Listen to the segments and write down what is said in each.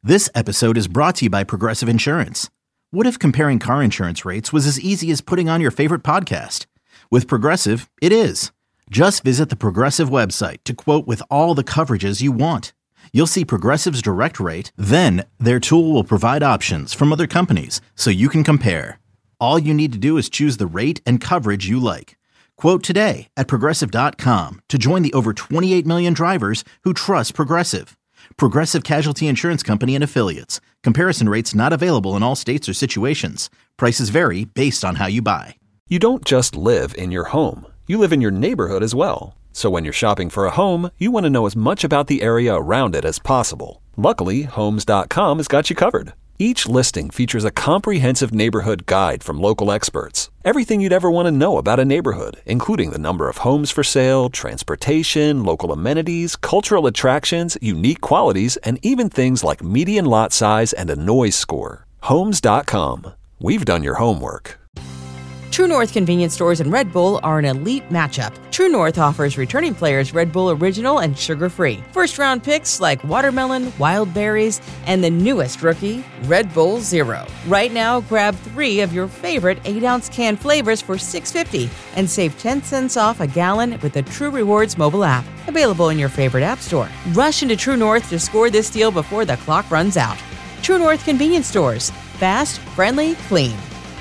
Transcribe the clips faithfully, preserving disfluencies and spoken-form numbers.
This episode is brought to you by Progressive Insurance. What if comparing car insurance rates was as easy as putting on your favorite podcast? With Progressive, it is. Just visit the Progressive website to quote with all the coverages you want. You'll see Progressive's direct rate, then their tool will provide options from other companies so you can compare. All you need to do is choose the rate and coverage you like. Quote today at progressive dot com to join the over twenty-eight million drivers who trust Progressive. Progressive Casualty Insurance Company and Affiliates. Comparison rates not available in all states or situations. Prices vary based on how you buy. You don't just live in your home. You live in your neighborhood as well. So when you're shopping for a home, you want to know as much about the area around it as possible. Luckily, Homes dot com has got you covered. Each listing features a comprehensive neighborhood guide from local experts. Everything you'd ever want to know about a neighborhood, including the number of homes for sale, transportation, local amenities, cultural attractions, unique qualities, and even things like median lot size and a noise score. Homes dot com. We've done your homework. True North convenience stores and Red Bull are an elite matchup. True North offers returning players Red Bull Original and sugar-free. First-round picks like watermelon, wild berries, and the newest rookie, Red Bull Zero. Right now, grab three of your favorite eight-ounce can flavors for six dollars and fifty cents and save ten cents off a gallon with the True Rewards mobile app. Available in your favorite app store. Rush into True North to score this deal before the clock runs out. True North convenience stores. Fast, friendly, clean.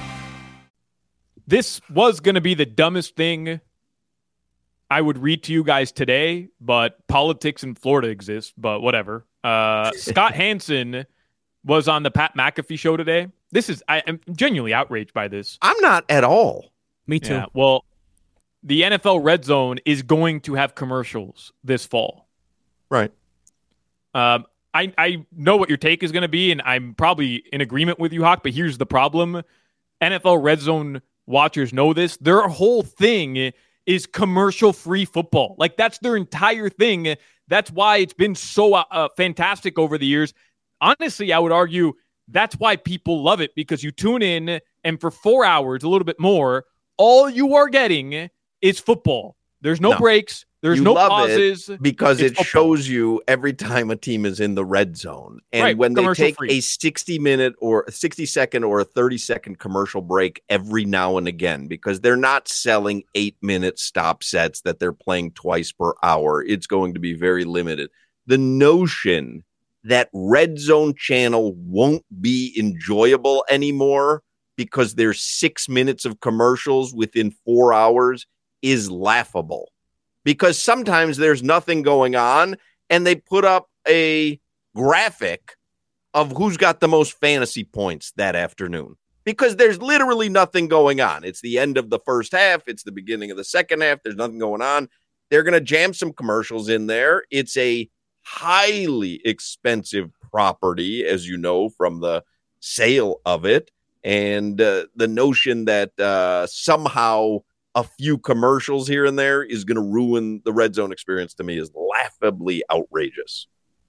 This was going to be the dumbest thing I would read to you guys today, but politics in Florida exists, but whatever. Uh, Scott Hansen was on the Pat McAfee show today. This is, I am genuinely outraged by this. I'm not at all. Me too. Yeah, well, the N F L Red Zone is going to have commercials this fall. Right. Um, I, I know what your take is going to be, and I'm probably in agreement with you, Hawk, but here's the problem. N F L Red Zone watchers know this. Their whole thing is commercial-free football. Like, that's their entire thing. That's why it's been so uh, fantastic over the years. Honestly, I would argue that's why people love it, because you tune in, and for four hours, a little bit more, all you are getting is football. There's no, no. breaks. There's you no love pauses. It because it's it football. Shows you every time a team is in the red zone. And right, when they take free. a sixty minute or a sixty second or a thirty second commercial break every now and again, because they're not selling eight minute stop sets that they're playing twice per hour. It's going to be very limited. The notion that Red Zone channel won't be enjoyable anymore because there's six minutes of commercials within four hours is laughable. Because sometimes there's nothing going on and they put up a graphic of who's got the most fantasy points that afternoon. Because there's literally nothing going on. It's the end of the first half. It's the beginning of the second half. There's nothing going on. They're going to jam some commercials in there. It's a highly expensive property, as you know, from the sale of it. And uh, the notion that uh, somehow a few commercials here and there is going to ruin the Red Zone experience to me is laughably outrageous.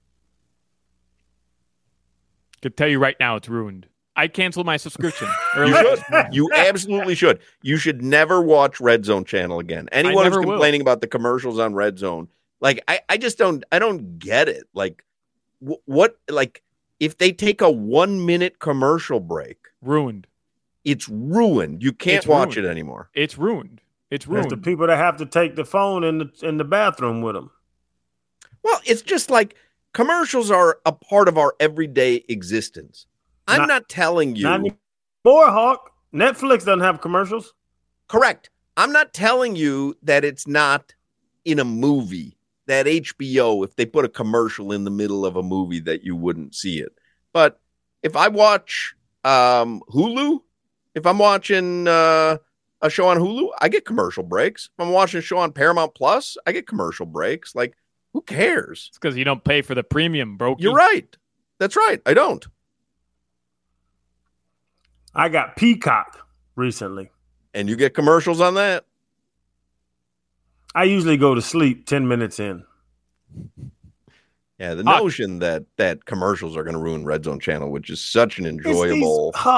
Could tell you right now it's ruined. I canceled my subscription. You should. You absolutely should. You should never watch Red Zone channel again. Anyone who's complaining will. about the commercials on Red Zone, like I, I just don't, I don't get it. Like wh- what, like if they take a one minute commercial break, ruined. It's ruined. You can't it's watch ruined. it anymore. It's ruined. It's ruined. It's the people that have to take the phone in the in the bathroom with them. Well, it's just like commercials are a part of our everyday existence. I'm not, not telling you. Not anymore, Hawk. Netflix doesn't have commercials. Correct. I'm not telling you that it's not in a movie, that H B O, if they put a commercial in the middle of a movie, that you wouldn't see it. But if I watch um, Hulu, if I'm watching uh, a show on Hulu, I get commercial breaks. If I'm watching a show on Paramount Plus, I get commercial breaks. Like, who cares? It's because you don't pay for the premium, bro. You're right. That's right. I don't. I got Peacock recently. And you get commercials on that? I usually go to sleep ten minutes in. Yeah, the Hawk. notion that that commercials are going to ruin Red Zone channel, which is such an enjoyable... It's these, Hawk,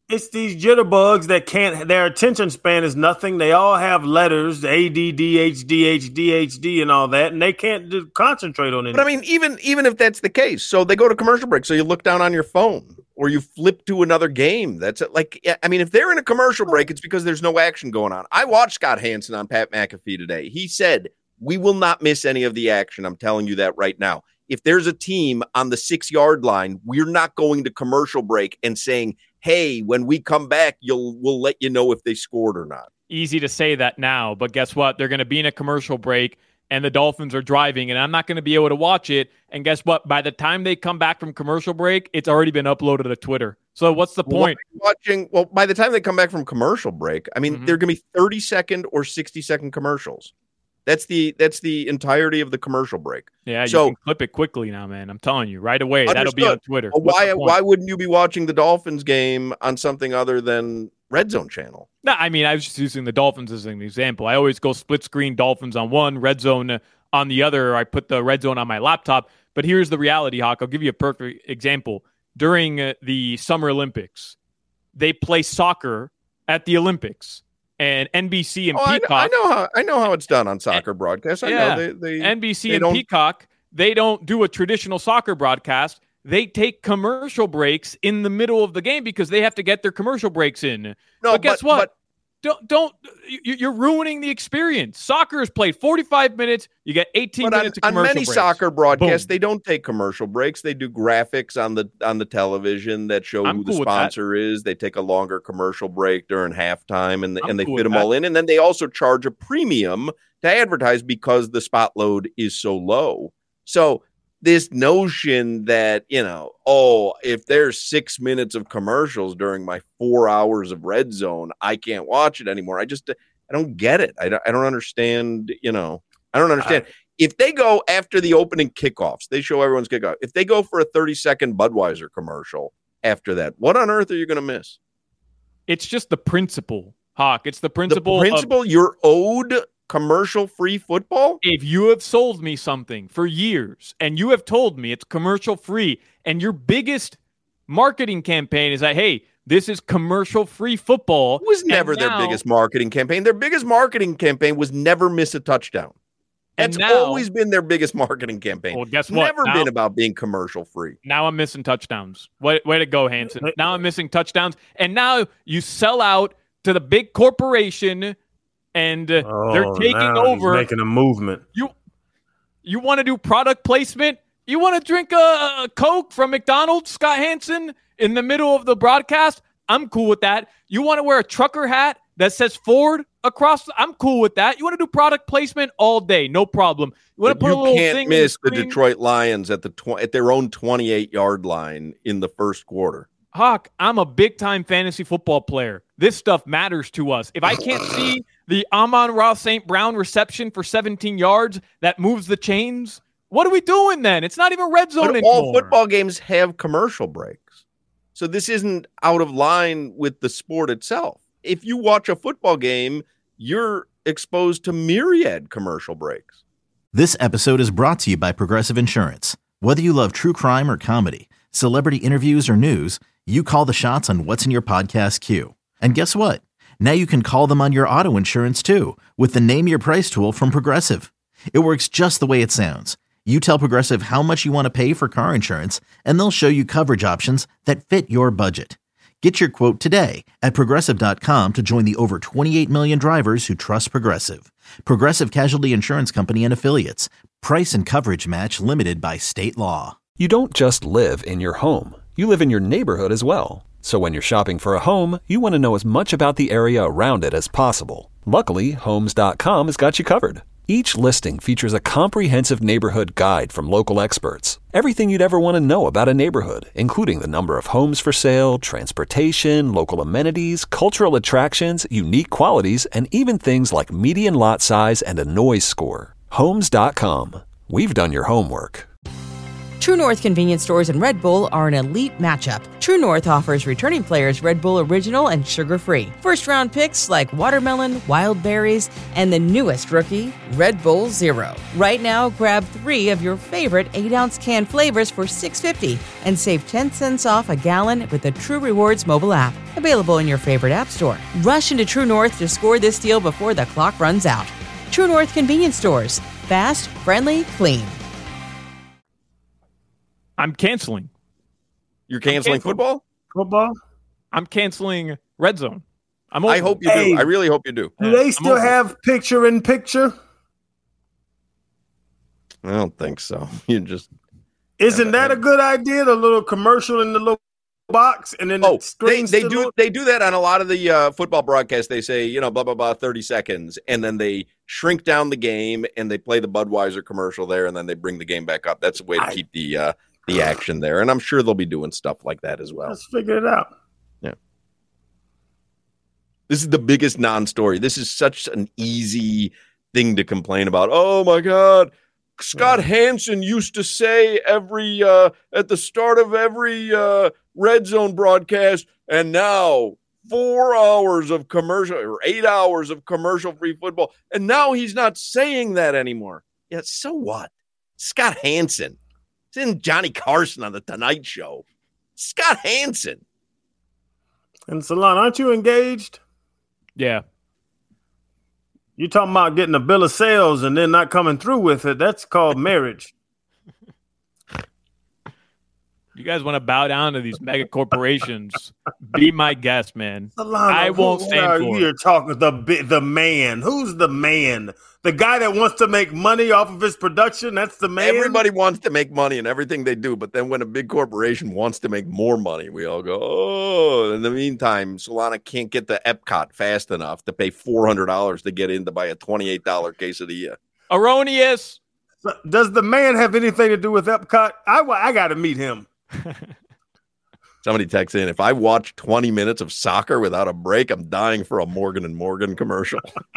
It's these jitterbugs that can't, their attention span is nothing. They all have letters, A D D, H D, H D, H D, and all that, and they can't do, concentrate on it. But I mean, even even if that's the case, so they go to commercial break, so you look down on your phone or you flip to another game. That's it. Like, I mean, if they're in a commercial break, it's because there's no action going on. I watched Scott Hanson on Pat McAfee today. He said, we will not miss any of the action. I'm telling you that right now. If there's a team on the six-yard line, we're not going to commercial break and saying, hey, when we come back, you'll we'll let you know if they scored or not. Easy to say that now, but guess what? They're going to be in a commercial break, and the Dolphins are driving, and I'm not going to be able to watch it. And guess what? By the time they come back from commercial break, it's already been uploaded to Twitter. So what's the point? Well, watching, well, by the time they come back from commercial break, I mean, mm-hmm. they're going to be thirty-second or sixty-second commercials. That's the that's the entirety of the commercial break. Yeah, so, you can clip it quickly now, man. I'm telling you, right away. Understood. That'll be on Twitter. Well, why why wouldn't you be watching the Dolphins game on something other than Red Zone channel? No, I mean, I was just using the Dolphins as an example. I always go split screen Dolphins on one, Red Zone on the other. I put the Red Zone on my laptop. But here's the reality, Hawk. I'll give you a perfect example. During uh, the Summer Olympics, they play soccer at the Olympics. And N B C and oh, Peacock. I know, I know how I know how it's done on soccer broadcasts. I yeah, know they, they N B C they and don't... Peacock, they don't do a traditional soccer broadcast. They take commercial breaks in the middle of the game because they have to get their commercial breaks in. No, but guess but, what? But... Don't don't you're ruining the experience. Soccer is played forty-five minutes. You get eighteen but minutes on, of commercial on many breaks. soccer broadcasts, Boom. They don't take commercial breaks. They do graphics on the on the television that show I'm who cool the sponsor is. They take a longer commercial break during halftime, and, the, and they cool fit them that. all in. And then they also charge a premium to advertise because the spot load is so low. So this notion that, you know, oh, if there's six minutes of commercials during my four hours of Red Zone, I can't watch it anymore. I just, I don't get it. I don't, I don't understand, you know, I don't understand. Uh, if they go after the opening kickoffs, they show everyone's kickoff. If they go for a thirty second Budweiser commercial after that, what on earth are you going to miss? It's just the principle, Hawk. It's the principle. The principle of- you're owed commercial-free football? If you have sold me something for years and you have told me it's commercial-free and your biggest marketing campaign is that, hey, this is commercial-free football. It was never now, their biggest marketing campaign. Their biggest marketing campaign was never miss a touchdown. That's now, always been their biggest marketing campaign. Well, guess it's what? never now, been about being commercial-free. Now I'm missing touchdowns. Way, way to go, Hanson. Now I'm missing touchdowns. And now you sell out to the big corporation and uh, oh, they're taking over. Making a movement. You you want to do product placement? You want to drink a, a Coke from McDonald's, Scott Hanson, in the middle of the broadcast? I'm cool with that. You want to wear a trucker hat that says Ford across? I'm cool with that. You want to do product placement all day, no problem. You want to put you a little can't thing miss the, the Detroit Lions at the tw- at their own twenty-eight yard line in the first quarter. Hawk, I'm a big-time fantasy football player. This stuff matters to us. If I can't see the Amon-Ra Saint Brown reception for seventeen yards that moves the chains, what are we doing then? It's not even red zone but anymore. All football games have commercial breaks. So this isn't out of line with the sport itself. If you watch a football game, you're exposed to myriad commercial breaks. This episode is brought to you by Progressive Insurance. Whether you love true crime or comedy, celebrity interviews or news, you call the shots on what's in your podcast queue. And guess what? Now you can call them on your auto insurance too with the Name Your Price tool from Progressive. It works just the way it sounds. You tell Progressive how much you want to pay for car insurance, and they'll show you coverage options that fit your budget. Get your quote today at Progressive dot com to join the over twenty-eight million drivers who trust Progressive. Progressive Casualty Insurance Company and Affiliates. Price and coverage match limited by state law. You don't just live in your home. You live in your neighborhood as well. So when you're shopping for a home, you want to know as much about the area around it as possible. Luckily, Homes dot com has got you covered. Each listing features a comprehensive neighborhood guide from local experts. Everything you'd ever want to know about a neighborhood, including the number of homes for sale, transportation, local amenities, cultural attractions, unique qualities, and even things like median lot size and a noise score. Homes dot com. We've done your homework. True North convenience stores and Red Bull are an elite matchup. True North offers returning players Red Bull Original and sugar-free. First-round picks like watermelon, wild berries, and the newest rookie, Red Bull Zero. Right now, grab three of your favorite eight ounce can flavors for six dollars and fifty cents and save ten cents off a gallon with the True Rewards mobile app. Available in your favorite app store. Rush into True North to score this deal before the clock runs out. True North convenience stores. Fast, friendly, clean. I'm canceling. You're canceling football? Football? I'm canceling Red Zone. I'm I hope you Hey. do. I really hope you do. Do Yeah, they I'm still over it. have picture in picture? I don't think so. You just Isn't that a good idea? The little commercial in the little box and then oh the they, screen they still do on? they do that on a lot of the uh, football broadcasts. They say, you know, blah blah blah, thirty seconds, and then they shrink down the game and they play the Budweiser commercial there, and then they bring the game back up. That's a way to I- keep the uh, the action there, and I'm sure they'll be doing stuff like that as well. Let's figure it out. This is the biggest non-story. This is such an easy thing to complain about. Oh my God, Scott Hansen used to say every uh, at the start of every uh, Red Zone broadcast, and now four hours of commercial or eight hours of commercial-free football, and now he's not saying that anymore. Yeah, so what? Scott Hansen. It's in Johnny Carson on the Tonight Show. Scott Hansen. And Salon, aren't you engaged? Yeah. You talking about getting a bill of sales and then not coming through with it? That's called marriage. You guys want to bow down to these mega corporations? Be my guest, man. Solano, I won't who stand are for you it. talking the bi- the man? Who's the man? The guy that wants to make money off of his production? That's the man. Everybody wants to make money in everything they do, but then when a big corporation wants to make more money, we all go, oh. In the meantime, Solana can't get to Epcot fast enough to pay four hundred dollars to get in to buy a twenty-eight dollars quesadilla. Erroneous. Does the man have anything to do with Epcot? I wa- I got to meet him. Somebody texts in, if I watch twenty minutes of soccer without a break, I'm dying for a Morgan and Morgan commercial.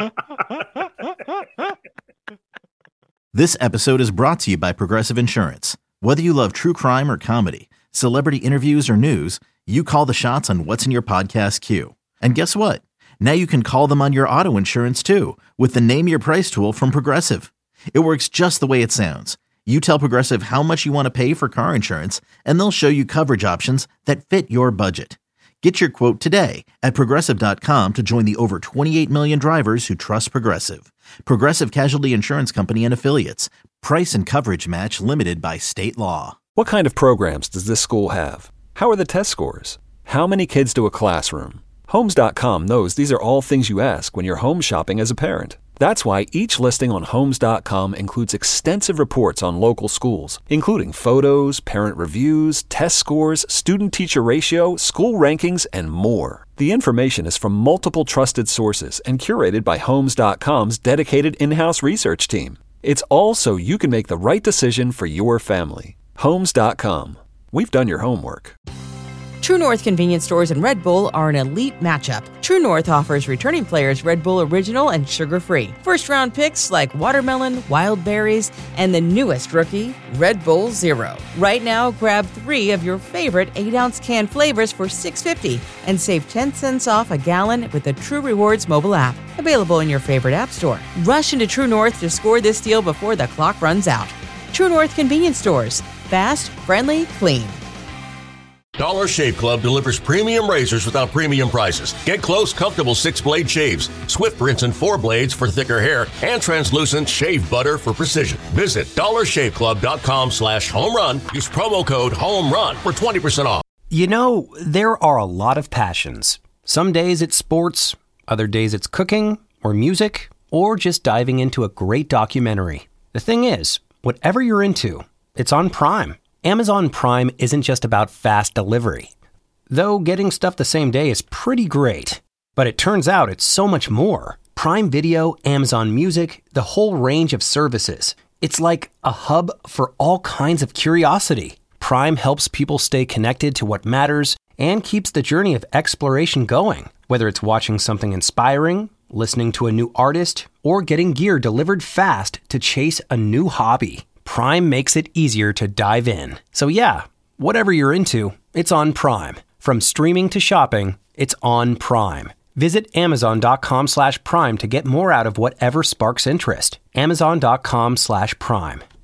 This episode is brought to you by Progressive Insurance. Whether you love true crime or comedy, celebrity interviews or news, you call the shots on what's in your podcast queue. And guess what? Now you can call them on your auto insurance too with the Name Your Price tool from Progressive. It works just the way it sounds. You tell Progressive how much you want to pay for car insurance, and they'll show you coverage options that fit your budget. Get your quote today at Progressive dot com to join the over twenty-eight million drivers who trust Progressive. Progressive Casualty Insurance Company and Affiliates. Price and coverage match limited by state law. What kind of programs does this school have? How are the test scores? How many kids do a classroom? Homes dot com knows these are all things you ask when you're home shopping as a parent. That's why each listing on Homes dot com includes extensive reports on local schools, including photos, parent reviews, test scores, student-teacher ratio, school rankings, and more. The information is from multiple trusted sources and curated by Homes dot com's dedicated in-house research team. It's all so you can make the right decision for your family. Homes dot com. We've done your homework. True North convenience stores and Red Bull are an elite matchup. True North offers returning players Red Bull Original and sugar-free. First-round picks like watermelon, wild berries, and the newest rookie, Red Bull Zero. Right now, grab three of your favorite eight ounce can flavors for six dollars and fifty cents and save ten cents off a gallon with the True Rewards mobile app. Available in your favorite app store. Rush into True North to score this deal before the clock runs out. True North convenience stores. Fast, friendly, clean. Dollar Shave Club delivers premium razors without premium prices. Get close, comfortable six-blade shaves, swift rinse and four blades for thicker hair, and translucent shave butter for precision. Visit dollar shave club dot com slash home run. Use promo code HOMERUN for twenty percent off. You know, there are a lot of passions. Some days it's sports, other days it's cooking, or music, or just diving into a great documentary. The thing is, whatever you're into, it's on Prime. Amazon Prime isn't just about fast delivery. Though getting stuff the same day is pretty great. But it turns out it's so much more. Prime Video, Amazon Music, the whole range of services. It's like a hub for all kinds of curiosity. Prime helps people stay connected to what matters and keeps the journey of exploration going. Whether it's watching something inspiring, listening to a new artist, or getting gear delivered fast to chase a new hobby. Prime makes it easier to dive in. So yeah, whatever you're into, it's on Prime. From streaming to shopping, it's on Prime. Visit amazon.com slash prime to get more out of whatever sparks interest. Amazon.com slash prime.